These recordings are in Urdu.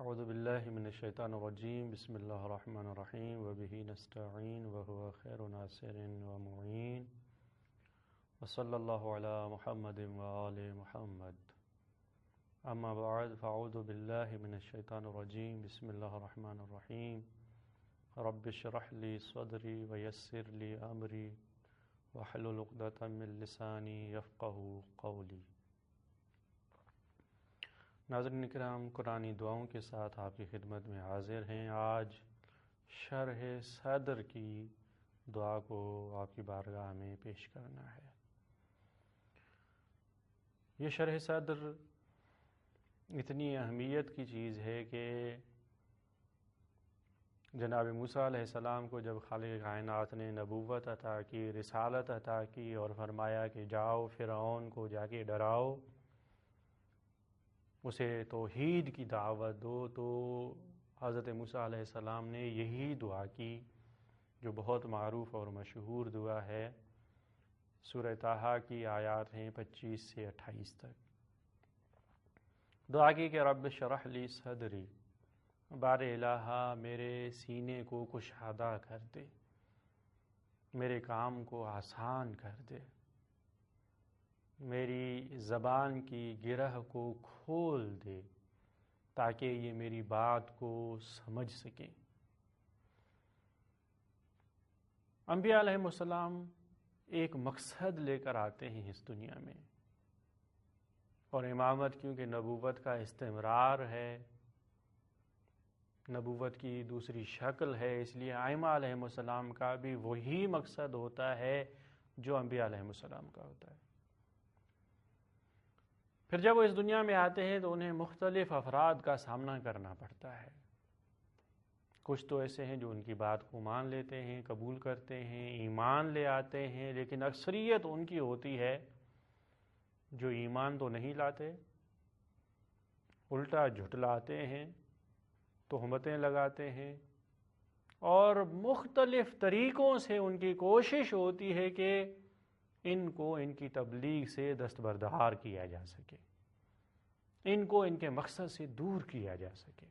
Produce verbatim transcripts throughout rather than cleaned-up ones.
اعوذ باللہ من الشیطان الرجیم بسم اللہ الرحمن الرحیم وبہ نستعین وہو خیر ناصر ومعین وصلی اللہ علی محمد وآل محمد اما بعد فاعوذ باللہ من الشیطان الرجیم بسم اللہ الرحمن الرحیم رب اشرح لی صدری ویسر لی امری واحلل عقدۃ من لسانی یفقہوا قولی۔ ناظرین کرام، قرآنی دعاؤں کے ساتھ آپ کی خدمت میں حاضر ہیں۔ آج شرح صدر کی دعا کو آپ کی بارگاہ میں پیش کرنا ہے۔ یہ شرح صدر اتنی اہمیت کی چیز ہے کہ جناب موسیٰ علیہ السلام کو جب خالق کائنات نے نبوت عطا کی، رسالت عطا کی اور فرمایا کہ جاؤ فرعون کو جا کے ڈراؤ، اسے توحید کی دعوت دو، تو حضرت موسیٰ علیہ السلام نے یہی دعا کی جو بہت معروف اور مشہور دعا ہے۔ سورہ طٰہٰ کی آیات ہیں پچیس سے اٹھائیس تک۔ دعا کی کہ رب اشرح لی صدری، بار الہ میرے سینے کو کشادہ کر دے، میرے کام کو آسان کر دے، میری زبان کی گرہ کو کھول دے تاکہ یہ میری بات کو سمجھ سکیں۔ انبیاء علیہ السلام ایک مقصد لے کر آتے ہیں اس دنیا میں، اور امامت کیونکہ نبوت کا استمرار ہے، نبوت کی دوسری شکل ہے، اس لیے ائمہ علیہ السلام کا بھی وہی مقصد ہوتا ہے جو انبیاء علیہ السلام کا ہوتا ہے۔ پھر جب وہ اس دنیا میں آتے ہیں تو انہیں مختلف افراد کا سامنا کرنا پڑتا ہے۔ کچھ تو ایسے ہیں جو ان کی بات کو مان لیتے ہیں، قبول کرتے ہیں، ایمان لے آتے ہیں، لیکن اکثریت ان کی ہوتی ہے جو ایمان تو نہیں لاتے، الٹا جھٹلاتے ہیں، تہمتیں لگاتے ہیں، اور مختلف طریقوں سے ان کی کوشش ہوتی ہے کہ ان کو ان کی تبلیغ سے دستبردار کیا جا سکے، ان کو ان کے مقصد سے دور کیا جا سکے۔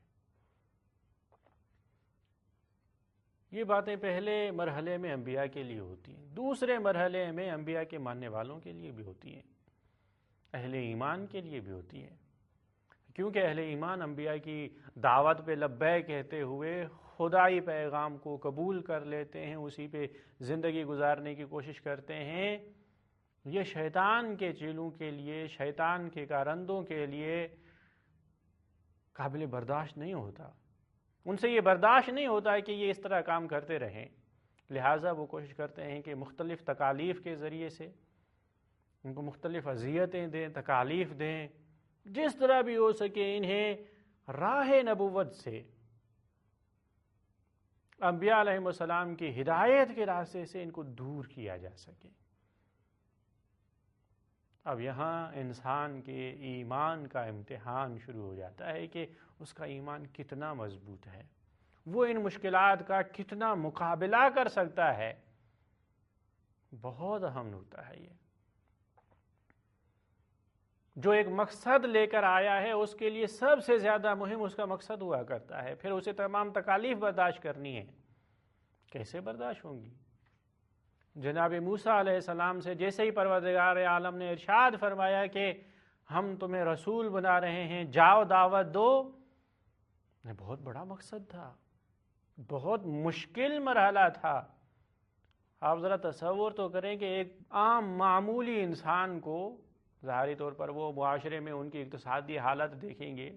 یہ باتیں پہلے مرحلے میں انبیاء کے لیے ہوتی ہیں، دوسرے مرحلے میں انبیاء کے ماننے والوں کے لیے بھی ہوتی ہیں، اہل ایمان کے لیے بھی ہوتی ہیں، کیونکہ اہل ایمان انبیاء کی دعوت پہ لبیک کہتے ہوئے خدائی پیغام کو قبول کر لیتے ہیں، اسی پہ زندگی گزارنے کی کوشش کرتے ہیں۔ یہ شیطان کے چیلوں کے لیے، شیطان کے کارندوں کے لیے قابل برداشت نہیں ہوتا، ان سے یہ برداشت نہیں ہوتا ہے کہ یہ اس طرح کام کرتے رہیں، لہٰذا وہ کوشش کرتے ہیں کہ مختلف تکالیف کے ذریعے سے ان کو مختلف اذیتیں دیں، تکالیف دیں، جس طرح بھی ہو سکے انہیں راہ نبوت سے، انبیاء علیہ السلام کی ہدایت کے راستے سے ان کو دور کیا جا سکے۔ اب یہاں انسان کے ایمان کا امتحان شروع ہو جاتا ہے کہ اس کا ایمان کتنا مضبوط ہے، وہ ان مشکلات کا کتنا مقابلہ کر سکتا ہے۔ بہت اہم ہوتا ہے یہ۔ جو ایک مقصد لے کر آیا ہے اس کے لیے سب سے زیادہ مہم اس کا مقصد ہوا کرتا ہے، پھر اسے تمام تکالیف برداشت کرنی ہے۔ کیسے برداشت ہوں گی؟ جناب موسیٰ علیہ السلام سے جیسے ہی پروردگار عالم نے ارشاد فرمایا کہ ہم تمہیں رسول بنا رہے ہیں، جاؤ دعوت دو، یہ بہت بڑا مقصد تھا، بہت مشکل مرحلہ تھا۔ آپ ذرا تصور تو کریں کہ ایک عام معمولی انسان کو، ظاہری طور پر وہ معاشرے میں ان کی اقتصادی حالت دیکھیں گے،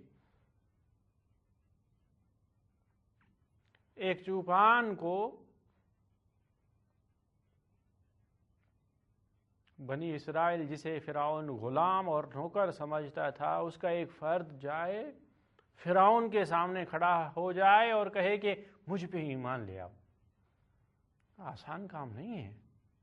ایک چوپان کو بنی اسرائیل جسے فرعون غلام اور نوکر سمجھتا تھا، اس کا ایک فرد جائے فرعون کے سامنے کھڑا ہو جائے اور کہے کہ مجھ پہ ایمان لے آؤ، آسان کام نہیں ہے۔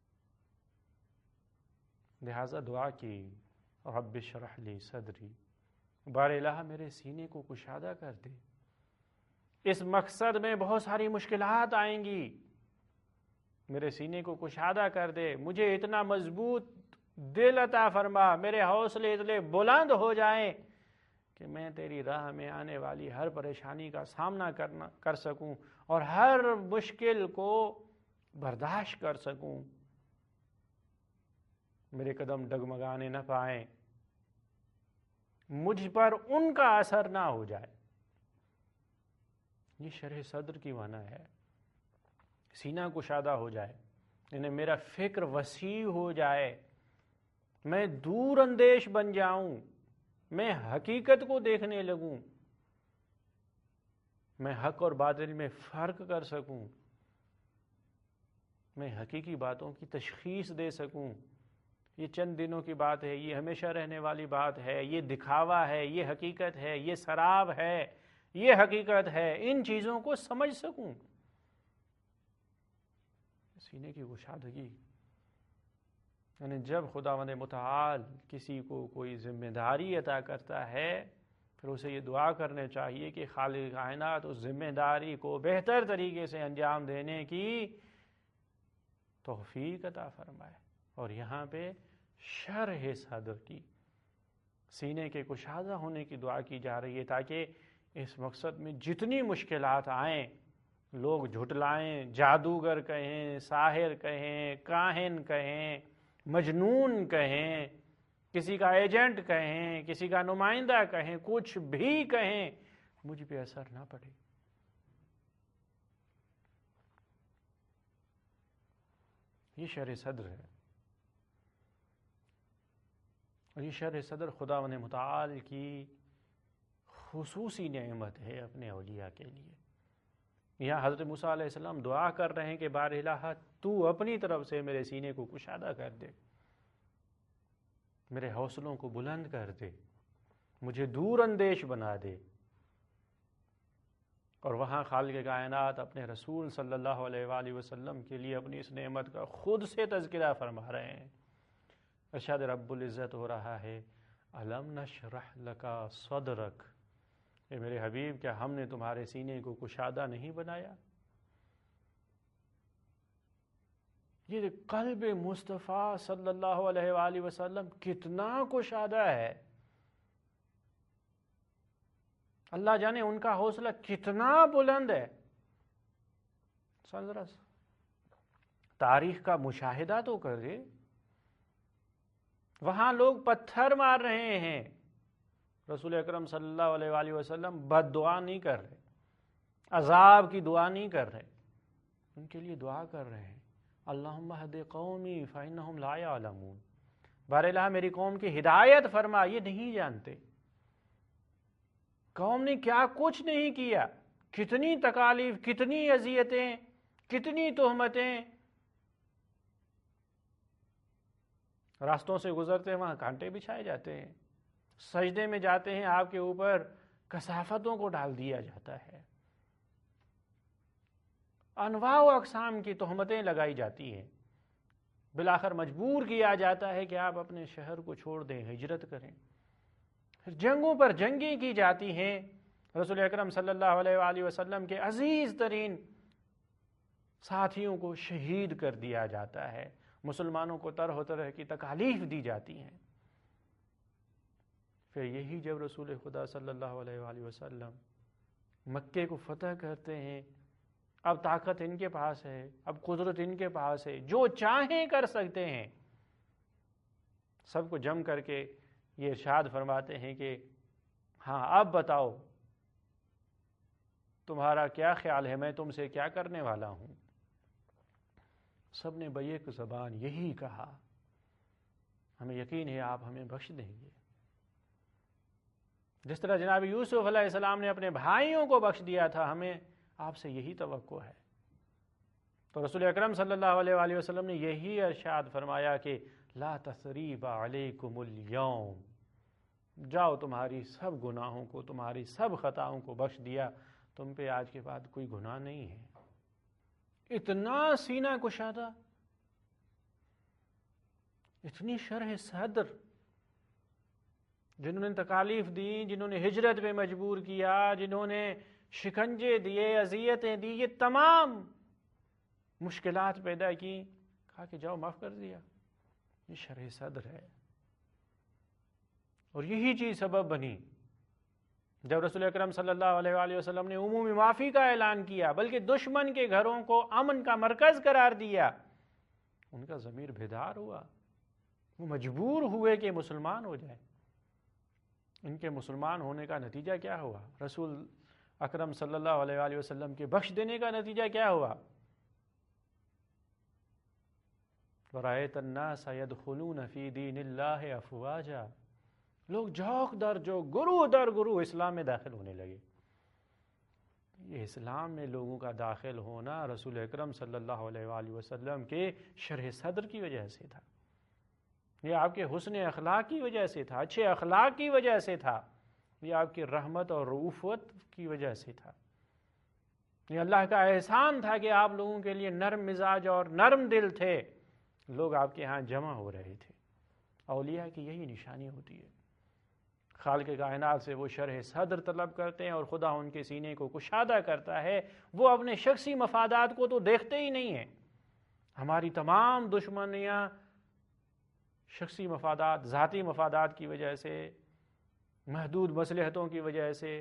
لہٰذا دعا کی رب اشرح لی صدری، بار الہ میرے سینے کو کشادہ کر دے۔ اس مقصد میں بہت ساری مشکلات آئیں گی، میرے سینے کو کشادہ کر دے، مجھے اتنا مضبوط دل عطا فرما، میرے حوصلے اتنے بلند ہو جائیں کہ کہ میں تیری راہ میں آنے والی ہر پریشانی کا سامنا کرنا کر سکوں اور ہر مشکل کو برداشت کر سکوں، میرے قدم ڈگمگانے نہ پائیں، مجھ پر ان کا اثر نہ ہو جائے۔ یہ شرح صدر کی معنی ہے، سینہ کشادہ ہو جائے، یعنی میرا فکر وسیع ہو جائے، میں دور اندیش بن جاؤں، میں حقیقت کو دیکھنے لگوں، میں حق اور باطل میں فرق کر سکوں، میں حقیقی باتوں کی تشخیص دے سکوں۔ یہ چند دنوں کی بات ہے، یہ ہمیشہ رہنے والی بات ہے، یہ دکھاوا ہے، یہ حقیقت ہے، یہ سراب ہے، یہ حقیقت ہے، ان چیزوں کو سمجھ سکوں۔ سینے کی کشادگی، یعنی جب خداوند متعال کسی کو کوئی ذمہ داری عطا کرتا ہے، پھر اسے یہ دعا کرنے چاہیے کہ خالق کائنات اس ذمہ داری کو بہتر طریقے سے انجام دینے کی توفیق عطا فرمائے۔ اور یہاں پہ شرح صدر کی، سینے کے کشادہ ہونے کی دعا کی جا رہی ہے، تاکہ اس مقصد میں جتنی مشکلات آئیں، لوگ جھٹلائیں، جادوگر کہیں، ساحر کہیں، کاہن کہیں، مجنون کہیں، کسی کا ایجنٹ کہیں، کسی کا نمائندہ کہیں، کچھ بھی کہیں، مجھ پہ اثر نہ پڑے۔ یہ شرح صدر ہے، اور یہ شرح صدر خداوند متعال کی خصوصی نعمت ہے اپنے اولیاء کے لیے۔ یہاں حضرت موسیٰ علیہ السلام دعا کر رہے ہیں کہ بار الہ تو اپنی طرف سے میرے سینے کو کشادہ کر دے، میرے حوصلوں کو بلند کر دے، مجھے دور اندیش بنا دے۔ اور وہاں خالق کائنات اپنے رسول صلی اللہ علیہ وآلہ وسلم کے لیے اپنی اس نعمت کا خود سے تذکرہ فرما رہے ہیں۔ ارشاد رب العزت ہو رہا ہے، الم نشرح لک صدرک، اے میرے حبیب کیا ہم نے تمہارے سینے کو کشادہ نہیں بنایا؟ یہ قلب مصطفیٰ صلی اللہ علیہ وآلہ وسلم کتنا کشادہ ہے، اللہ جانے ان کا حوصلہ کتنا بلند ہے۔ ذرا تاریخ کا مشاہدہ تو کرے، وہاں لوگ پتھر مار رہے ہیں، رسول اکرم صلی اللہ علیہ وآلہ وسلم بد دعا نہیں کر رہے، عذاب کی دعا نہیں کر رہے، ان کے لیے دعا کر رہے ہیں، اللہم اہد قومی فإنہم لا یعلمون، بار الہ میری قوم کی ہدایت فرما، یہ نہیں جانتے۔ قوم نے کیا کچھ نہیں کیا، کتنی تکالیف، کتنی اذیتیں، کتنی تہمتیں، راستوں سے گزرتے ہیں وہاں کانٹے بچھائے جاتے ہیں، سجدے میں جاتے ہیں آپ کے اوپر کثافتوں کو ڈال دیا جاتا ہے، انواع و اقسام کی تہمتیں لگائی جاتی ہیں، بالآخر مجبور کیا جاتا ہے کہ آپ اپنے شہر کو چھوڑ دیں، ہجرت کریں، پھر جنگوں پر جنگیں کی جاتی ہیں، رسول اکرم صلی اللہ علیہ وآلہ وسلم کے عزیز ترین ساتھیوں کو شہید کر دیا جاتا ہے، مسلمانوں کو طرح طرح کی تکالیف دی جاتی ہیں۔ پھر یہی جب رسول خدا صلی اللہ علیہ وآلہ وسلم مکے کو فتح کرتے ہیں، اب طاقت ان کے پاس ہے، اب قدرت ان کے پاس ہے، جو چاہیں کر سکتے ہیں، سب کو جم کر کے یہ ارشاد فرماتے ہیں کہ ہاں اب بتاؤ تمہارا کیا خیال ہے، میں تم سے کیا کرنے والا ہوں؟ سب نے بیک زبان یہی کہا، ہمیں یقین ہے آپ ہمیں بخش دیں گے، جس طرح جناب یوسف علیہ السلام نے اپنے بھائیوں کو بخش دیا تھا، ہمیں آپ سے یہی توقع ہے۔ تو رسول اکرم صلی اللہ علیہ وآلہ وسلم نے یہی ارشاد فرمایا کہ لا تثریب علیکم اليوم، جاؤ تمہاری سب گناہوں کو، تمہاری سب خطاؤں کو بخش دیا، تم پہ آج کے بعد کوئی گناہ نہیں ہے۔ اتنا سینہ کشادہ، اتنی شرح صدر، جنہوں نے تکالیف دی، جنہوں نے ہجرت پہ مجبور کیا، جنہوں نے شکنجے دیے، اذیتیں دی، یہ تمام مشکلات پیدا کی، کہا کہ جاؤ معاف کر دیا، یہ شرح صدر ہے۔ اور یہی چیز سبب بنی جب رسول اکرم صلی اللہ علیہ وآلہ وسلم نے عمومی معافی کا اعلان کیا بلکہ دشمن کے گھروں کو امن کا مرکز قرار دیا، ان کا ضمیر بیدار ہوا، وہ مجبور ہوئے کہ مسلمان ہو جائے۔ ان کے مسلمان ہونے کا نتیجہ کیا ہوا؟ رسول اکرم صلی اللہ علیہ وآلہ وسلم کے بخش دینے کا نتیجہ کیا ہوا؟ وَرَأَيْتَ النَّاسَ يَدْخُلُونَ فِي دِينِ اللَّهِ أَفْوَاجًا، لوگ جھوک در جو گرو در گرو اسلام میں داخل ہونے لگے۔ یہ اسلام میں لوگوں کا داخل ہونا رسول اکرم صلی اللہ علیہ وآلہ وسلم کے شرح صدر کی وجہ سے تھا، یہ آپ کے حسن اخلاق کی وجہ سے تھا، اچھے اخلاق کی وجہ سے تھا، یہ آپ کی رحمت اور رؤوفت کی وجہ سے تھا، یہ اللہ کا احسان تھا کہ آپ لوگوں کے لیے نرم مزاج اور نرم دل تھے، لوگ آپ کے ہاں جمع ہو رہے تھے۔ اولیاء کی یہی نشانی ہوتی ہے، خالق کائنات سے وہ شرح صدر طلب کرتے ہیں اور خدا ان کے سینے کو کشادہ کرتا ہے۔ وہ اپنے شخصی مفادات کو تو دیکھتے ہی نہیں ہیں۔ ہماری تمام دشمنیاں شخصی مفادات، ذاتی مفادات کی وجہ سے، محدود مصلحتوں کی وجہ سے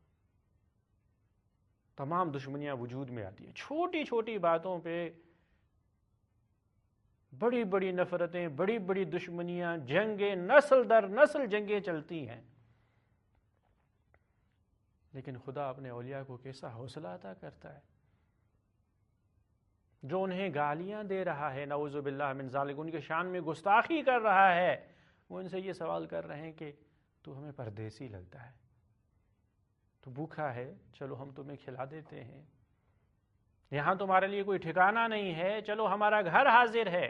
تمام دشمنیاں وجود میں آتی ہیں۔ چھوٹی چھوٹی باتوں پہ بڑی بڑی نفرتیں، بڑی بڑی دشمنیاں، جنگیں، نسل در نسل جنگیں چلتی ہیں، لیکن خدا اپنے اولیاء کو کیسا حوصلہ عطا کرتا ہے۔ جو انہیں گالیاں دے رہا ہے، نعوذ باللہ من ذالک، ان کے شان میں گستاخی کر رہا ہے، وہ ان سے یہ سوال کر رہے ہیں کہ تو ہمیں پردیسی لگتا ہے، تو بھوکا ہے، چلو ہم تمہیں کھلا دیتے ہیں، یہاں تمہارے لیے کوئی ٹھکانہ نہیں ہے، چلو ہمارا گھر حاضر ہے،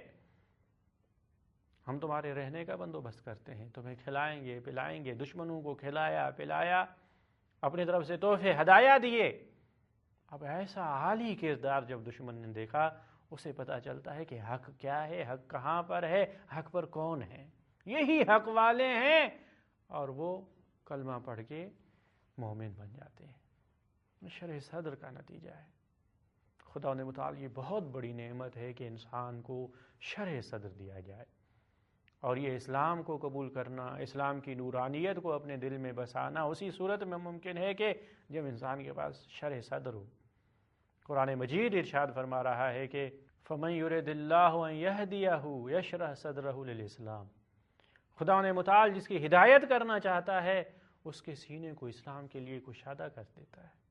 ہم تمہارے رہنے کا بندوبست کرتے ہیں، تمہیں کھلائیں گے پلائیں گے۔ دشمنوں کو کھلایا پلایا، اپنی طرف سے تحفے ہدایہ دیے۔ اب ایسا عالی کردار جب دشمن نے دیکھا، اسے پتہ چلتا ہے کہ حق کیا ہے، حق کہاں پر ہے، حق پر کون ہے، یہی حق والے ہیں، اور وہ کلمہ پڑھ کے مومن بن جاتے ہیں۔ شرح صدر کا نتیجہ ہے۔ خدا نے متعال یہ بہت بڑی نعمت ہے کہ انسان کو شرح صدر دیا جائے، اور یہ اسلام کو قبول کرنا، اسلام کی نورانیت کو اپنے دل میں بسانا اسی صورت میں ممکن ہے کہ جب انسان کے پاس شرح صدر ہو۔ قرآن مجید ارشاد فرما رہا ہے کہ فَمَن يُرِدِ اللَّهُ أَن يَهْدِيَهُ يَشْرَحْ صَدْرَهُ لِلْإِسْلَامِ، خدا نے متعال جس کی ہدایت کرنا چاہتا ہے اس کے سینے کو اسلام کے لیے کشادہ کر دیتا ہے۔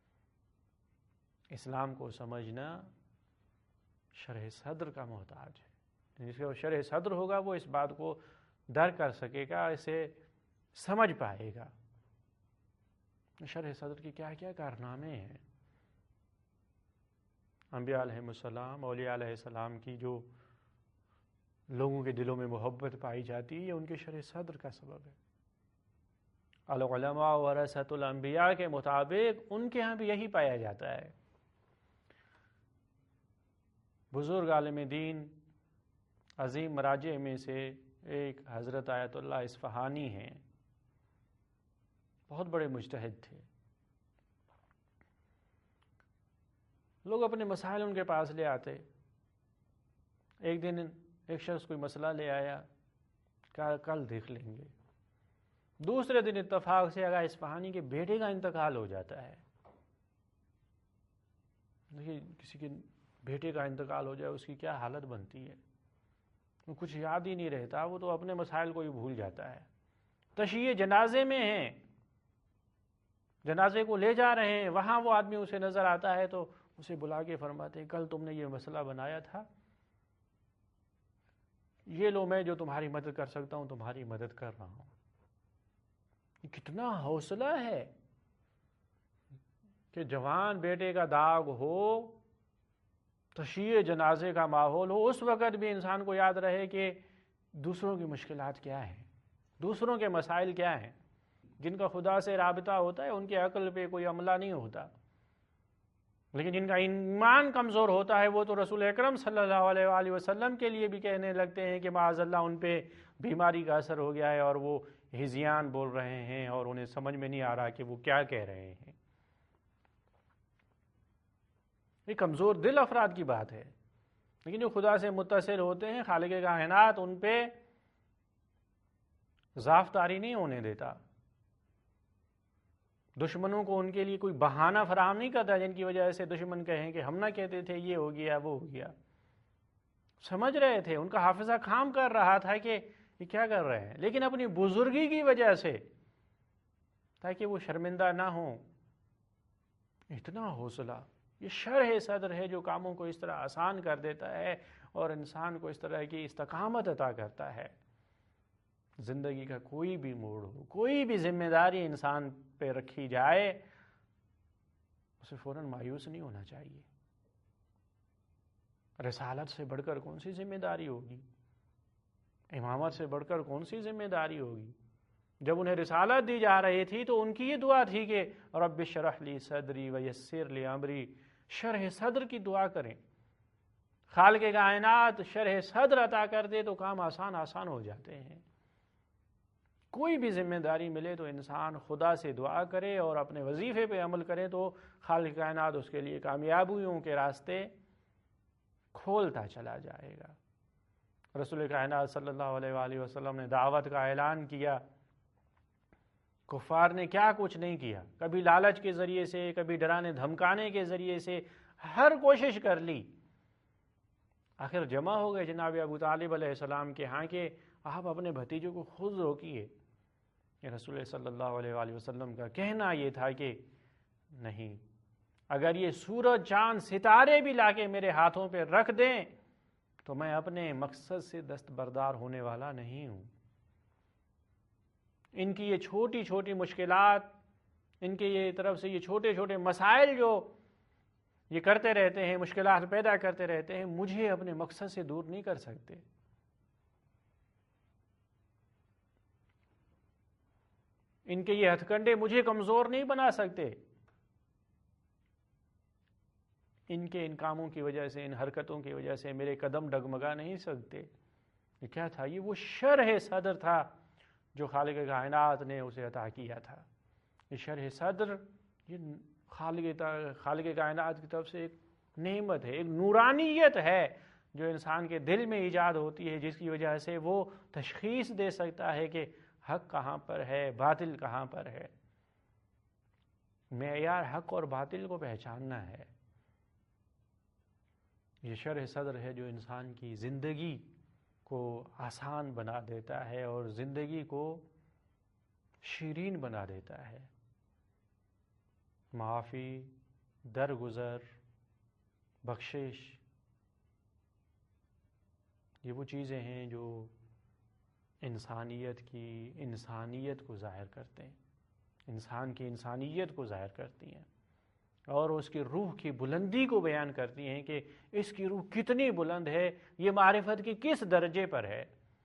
اسلام کو سمجھنا شرح صدر کا محتاج ہے، جس کا شرح صدر ہوگا وہ اس بات کو در کر سکے گا، اسے سمجھ پائے گا۔ شرح صدر کی کیا کیا کارنامے ہیں۔ انبیاء علیہ السلام، اولیاء علیہ السلام کی جو لوگوں کے دلوں میں محبت پائی جاتی ہے، یہ ان کے شرح صدر کا سبب ہے۔ العلماء ورثۃ الانبیاء کے مطابق ان کے ہاں بھی یہی پایا جاتا ہے۔ بزرگ عالم دین عظیم مراجع میں سے ایک حضرت آیت اللہ اصفہانی ہیں، بہت بڑے مجتہد تھے۔ لوگ اپنے مسائل ان کے پاس لے آتے، ایک دن ایک شخص کوئی مسئلہ لے آیا، کہا کل دیکھ لیں گے۔ دوسرے دن اتفاق سے اگر اصفہانی کے بیٹے کا انتقال ہو جاتا ہے، دیکھیے کسی کے بیٹے کا انتقال ہو جائے اس کی کیا حالت بنتی ہے، وہ کچھ یاد ہی نہیں رہتا، وہ تو اپنے مسائل کو ہی بھول جاتا ہے۔ تشییع جنازے میں ہیں، جنازے کو لے جا رہے ہیں، وہاں وہ آدمی اسے نظر آتا ہے تو اسے بلا کے فرماتے ہیں کل تم نے یہ مسئلہ بنایا تھا، یہ لو میں جو تمہاری مدد کر سکتا ہوں تمہاری مدد کر رہا ہوں۔ یہ کتنا حوصلہ ہے کہ جوان بیٹے کا داغ ہو، تشییع جنازے کا ماحول ہو، اس وقت بھی انسان کو یاد رہے کہ دوسروں کی مشکلات کیا ہیں، دوسروں کے مسائل کیا ہیں۔ جن کا خدا سے رابطہ ہوتا ہے ان کی عقل پہ کوئی عملہ نہیں ہوتا، لیکن جن کا ایمان کمزور ہوتا ہے وہ تو رسول اکرم صلی اللہ علیہ وآلہ وسلم کے لیے بھی کہنے لگتے ہیں کہ معاذ اللہ ان پہ بیماری کا اثر ہو گیا ہے اور وہ ہذیان بول رہے ہیں اور انہیں سمجھ میں نہیں آ رہا کہ وہ کیا کہہ رہے ہیں۔ یہ کمزور دل افراد کی بات ہے، لیکن جو خدا سے متصل ہوتے ہیں خالق کائنات ان پہ ضعف طاری نہیں ہونے دیتا۔ دشمنوں کو ان کے لیے کوئی بہانہ فراہم نہیں کرتا جن کی وجہ سے دشمن کہیں کہ ہم نہ کہتے تھے یہ ہو گیا وہ ہو گیا. سمجھ رہے تھے، ان کا حافظہ کام کر رہا تھا کہ یہ کیا کر رہے ہیں، لیکن اپنی بزرگی کی وجہ سے تاکہ وہ شرمندہ نہ ہوں. اتنا حوصلہ، یہ شرح صدر ہے جو کاموں کو اس طرح آسان کر دیتا ہے اور انسان کو اس طرح کی استقامت عطا کرتا ہے. زندگی کا کوئی بھی موڑ ہو، کوئی بھی ذمہ داری انسان پہ رکھی جائے، اسے فوراً مایوس نہیں ہونا چاہیے. رسالت سے بڑھ کر کون سی ذمہ داری ہوگی، امامت سے بڑھ کر کون سی ذمہ داری ہوگی. جب انہیں رسالت دی جا رہی تھی تو ان کی یہ دعا تھی کہ رب اشرح لی صدری ویسر لی امری. شرح صدر کی دعا کریں. خالق کائنات شرح صدر عطا کر دے تو کام آسان آسان ہو جاتے ہیں. کوئی بھی ذمہ داری ملے تو انسان خدا سے دعا کرے اور اپنے وظیفے پہ عمل کرے تو خالق کائنات اس کے لیے کامیابیوں کے راستے کھولتا چلا جائے گا. رسول کائنات صلی اللہ علیہ وآلہ وسلم نے دعوت کا اعلان کیا. کفار نے کیا کچھ نہیں کیا، کبھی لالچ کے ذریعے سے، کبھی ڈرانے دھمکانے کے ذریعے سے، ہر کوشش کر لی. آخر جمع ہو گئے جناب ابو طالب علیہ السلام کے ہاں کہ آپ اپنے بھتیجوں کو خود روکیے. رسول صلی اللہ علیہ وآلہ وسلم کا کہنا یہ تھا کہ نہیں، اگر یہ سورج چاند ستارے بھی لا کے میرے ہاتھوں پہ رکھ دیں تو میں اپنے مقصد سے دستبردار ہونے والا نہیں ہوں. ان کی یہ چھوٹی چھوٹی مشکلات، ان کے یہ طرف سے یہ چھوٹے چھوٹے مسائل جو یہ کرتے رہتے ہیں، مشکلات پیدا کرتے رہتے ہیں، مجھے اپنے مقصد سے دور نہیں کر سکتے. ان کے یہ ہتھ کنڈے مجھے کمزور نہیں بنا سکتے. ان کے ان کاموں کی وجہ سے، ان حرکتوں کی وجہ سے میرے قدم ڈگمگا نہیں سکتے. یہ کیا تھا؟ یہ وہ شرح صدر تھا جو خالق کائنات نے اسے عطا کیا تھا. یہ شرح صدر یہ خالق خالق کائنات کی طرف سے ایک نعمت ہے، ایک نورانیت ہے جو انسان کے دل میں ایجاد ہوتی ہے، جس کی وجہ سے وہ تشخیص دے سکتا ہے کہ حق کہاں پر ہے، باطل کہاں پر ہے. معیار حق اور باطل کو پہچاننا ہے. یہ شرح صدر ہے جو انسان کی زندگی کو آسان بنا دیتا ہے اور زندگی کو شیرین بنا دیتا ہے. معافی، درگزر، بخشش، یہ وہ چیزیں ہیں جو انسانیت کی انسانیت کو ظاہر کرتے ہیں، انسان کی انسانیت کو ظاہر کرتی ہیں اور اس کی روح کی بلندی کو بیان کرتی ہیں کہ اس کی روح کتنی بلند ہے، یہ معرفت کی کس درجے پر ہے.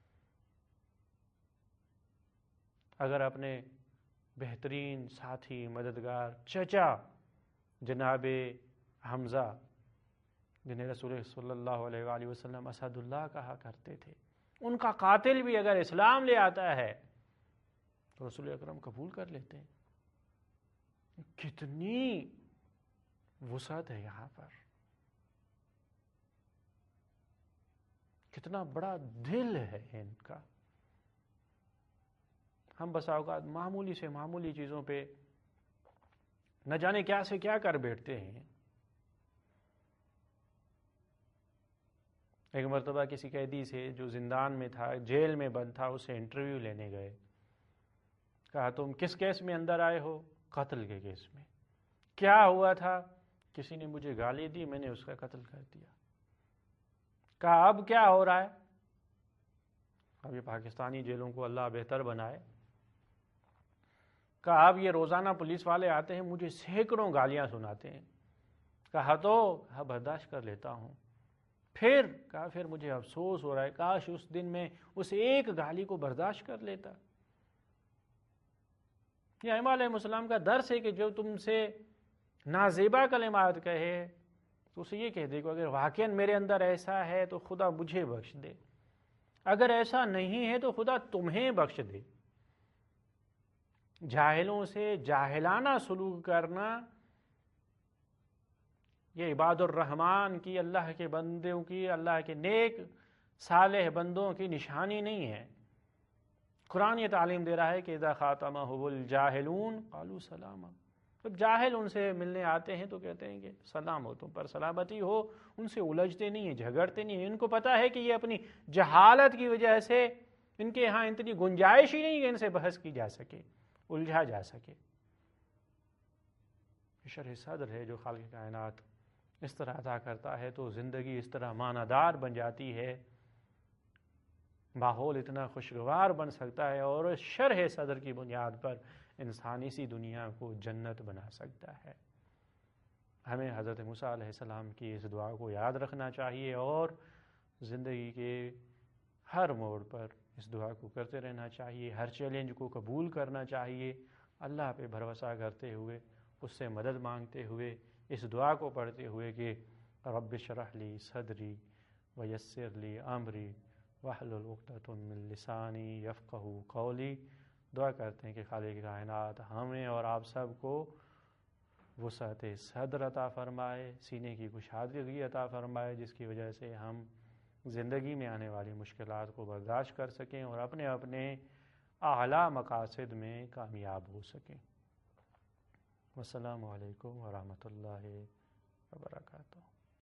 اگر اپنے بہترین ساتھی، مددگار، چچا جناب حمزہ جنہیں رسول صلی اللہ علیہ وآلہ وسلم اسد اللہ کہا کرتے تھے، ان کا قاتل بھی اگر اسلام لے آتا ہے تو رسول اکرم قبول کر لیتے ہیں. کتنی وسعت ہے یہاں پر، کتنا بڑا دل ہے ان کا. ہم بسا اوقات معمولی سے معمولی چیزوں پہ نہ جانے کیا سے کیا کر بیٹھتے ہیں. ایک مرتبہ کسی قیدی سے جو زندان میں تھا، جیل میں بند تھا، اسے انٹرویو لینے گئے. کہا تم کس کیس میں اندر آئے ہو؟ قتل کے کیس میں. کیا ہوا تھا؟ کسی نے مجھے گالی دی، میں نے اس کا قتل کر دیا. کہا اب کیا ہو رہا ہے؟ اب یہ پاکستانی جیلوں کو اللہ بہتر بنائے. کہا اب یہ روزانہ پولیس والے آتے ہیں، مجھے سینکڑوں گالیاں سناتے ہیں. کہا تو کہا برداشت کر لیتا ہوں. پھر کہا پھر مجھے افسوس ہو رہا ہے، کاش اس دن میں اس ایک گالی کو برداشت کر لیتا. یہ ائمہ علیہ السلام کا درس ہے کہ جو تم سے نازیبا کلمات کہے تو اسے یہ کہہ دے کہ اگر واقعاً میرے اندر ایسا ہے تو خدا مجھے بخش دے، اگر ایسا نہیں ہے تو خدا تمہیں بخش دے. جاہلوں سے جاہلانہ سلوک کرنا یہ عباد الرحمن کی، اللہ کے بندوں کی، اللہ کے نیک صالح بندوں کی نشانی نہیں ہے. قرآن یہ تعلیم دے رہا ہے کہ اذا خاطمہم الجاہلون قالوا سلاما. تو جاہل ان سے ملنے آتے ہیں تو کہتے ہیں کہ سلام ہو، تم پر سلامتی ہو، ان سے الجھتے نہیں ہیں، جھگڑتے نہیں ہیں، ان کو پتہ ہے کہ یہ اپنی جہالت کی وجہ سے ان کے ہاں اتنی گنجائش ہی نہیں کہ ان سے بحث کی جا سکے، الجھا جا سکے۔ شرح صدر ہے جو خالق کائنات اس طرح عطا کرتا ہے تو زندگی اس طرح معنی دار بن جاتی ہے، ماحول اتنا خوشگوار بن سکتا ہے، اور شرح صدر کی بنیاد پر انسان اسی دنیا کو جنت بنا سکتا ہے۔ ہمیں حضرت موسیٰ علیہ السلام کی اس دعا کو یاد رکھنا چاہیے اور زندگی کے ہر موڑ پر اس دعا کو کرتے رہنا چاہیے، ہر چیلنج کو قبول کرنا چاہیے، اللہ پہ بھروسہ کرتے ہوئے، اس سے مدد مانگتے ہوئے، اس دعا کو پڑھتے ہوئے کہ رب اشرح لی صدری ویسر لی امری واحلل عقدۃ من لسانی یفقہوا قولی۔ دعا کرتے ہیں کہ خالق کائنات ہمیں اور آپ سب کو وسعت صدر عطا فرمائے، سینے کی کشادگی عطا فرمائے، جس کی وجہ سے ہم زندگی میں آنے والی مشکلات کو برداشت کر سکیں اور اپنے اپنے اعلیٰ مقاصد میں کامیاب ہو سکیں۔ والسلام علیکم ورحمۃ اللہ وبرکاتہ۔